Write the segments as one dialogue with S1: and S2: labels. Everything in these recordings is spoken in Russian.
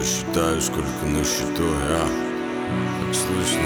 S1: Посчитаю, сколько на счету, как слышно.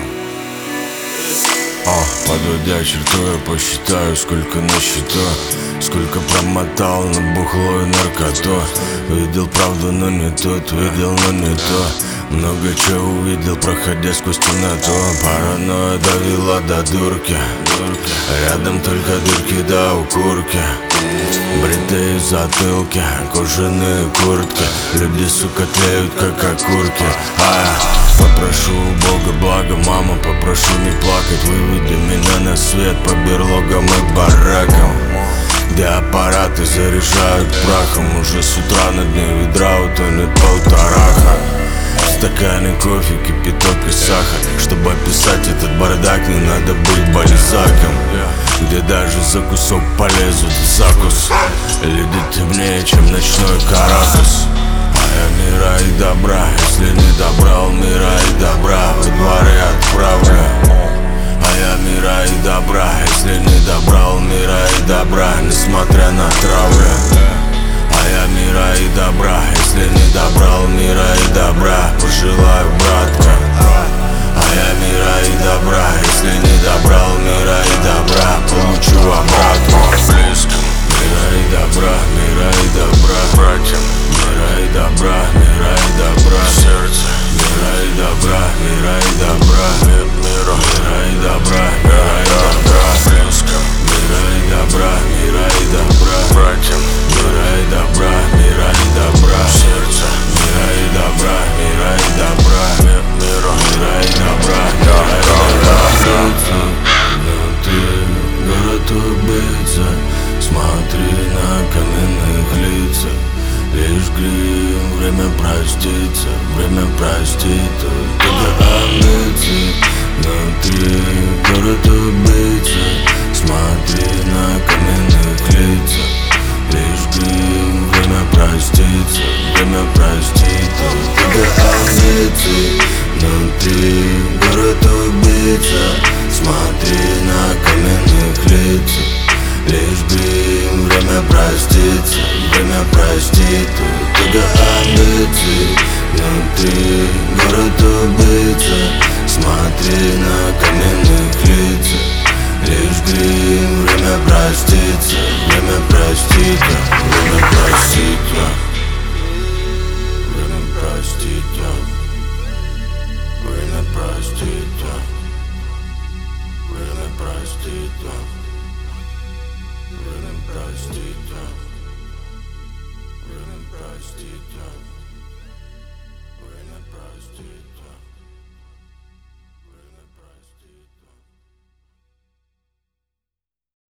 S1: Подводя черту, я посчитаю, сколько на счету. Сколько промотал на бухло и наркоту. Видел правду, но не тот, видел, но не то. Много чего увидел, проходя сквозь темноту. Паранойя довела до дурки. Рядом только дырки да укурки. Бритые затылки, кожаные куртки. Люди, сука, тлеют, как окурки. Попрошу у Бога блага, мама, попрошу не плакать. Выведи меня на свет по берлогам и баракам, где аппараты заряжают прахом. Уже с утра на дне ведра утонет полтораха. В стакане кофе, кипяток и сахар. Чтобы описать этот бардак, не надо быть Бальзаком, где даже за кусок полезут в закус. Люди темнее, чем ночной каракус. Я мира и добра, если не добрал мира и добра, во дворы отправлю. Я мира и добра, если не добрал мира и добра, несмотря на травлю. Я мира и добра, если не добрал мира и добра, пожелаю, братка. Я мира и добра, если не добрал мира и добра, получу обратно. Близко. Мира и добра, мира и добра, братьям. Мира и добра, мира и добра, сердце. Мира и добра, мира и добра, мира и добра, мира и добра, близко. Мира и добра, мира и добра, братьям. Мира и добра, мира и добра, сердце. Мира и добра, мира и добра, мира и добра, мира и добра. Внутри город убийца, смотри на каменных лицах. Лишь грим, время проститься, время простит только амбиции. Внутри город убийца, смотри на каменных лицах. Лишь грим, время проститься, время простит только амбиции. Внутри город убийца, смотри на каменных лицах. Лишь грим, время простится, время простит только амбиции. Внутри город убийца, смотри на каменных лицах. Лишь грим, время простится, время простит, время простит, время простит, время простит, время простит. Время простит, время простит.